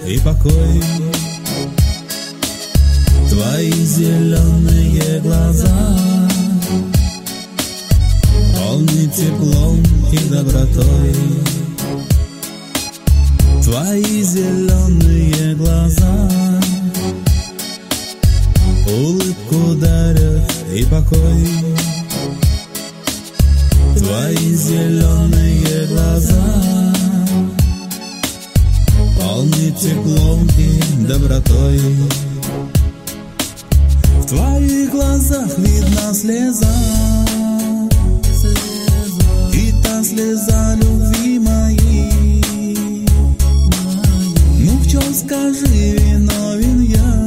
и покой. Твои зеленые глаза полны теплом и добротой. Твои зеленые глаза улыбку дарят и покой. Твои зеленые глаза полны теплом и добротой. В твоих глазах видна слеза, и та слеза любви моей. Ну в чем, скажи, виновен я?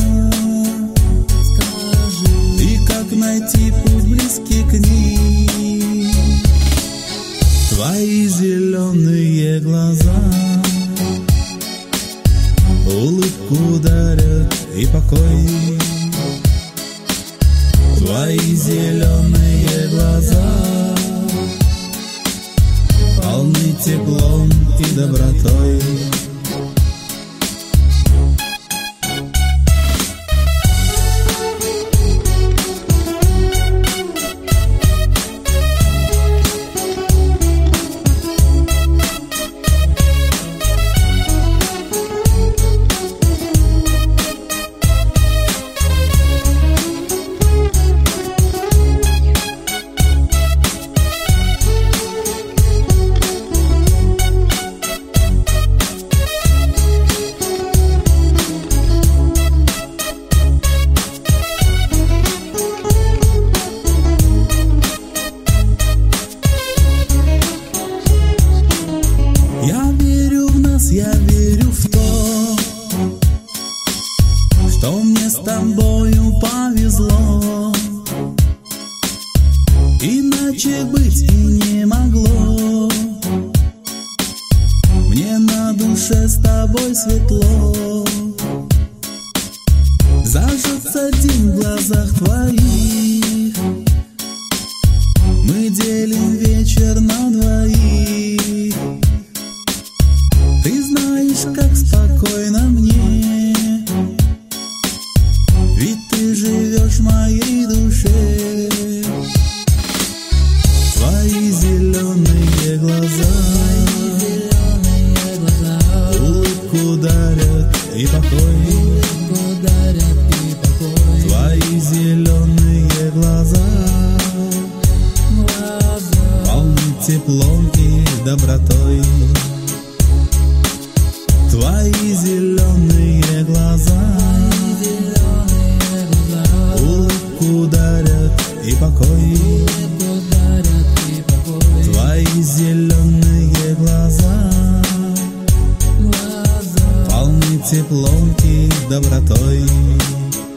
И как найти путь близкий к ней? Твои зеленые глаза улыбку дарят и покой. Твои зеленые глаза полны теплом и добротой. Я верю в то, что мне с тобою повезло, иначе быть и не могло. Мне на душе с тобой светло, зажжется день в глазах твоих, мы делим вечер на двоих. Ты знаешь, как спокойно мне, ведь ты живешь в моей душе. Твои зеленые глаза улыбку дарят и покой. Твои зеленые глаза полны теплом и добротой. Твои зеленые глаза улыбку дарят и покой. Твои зеленые глаза полны теплом и добротой.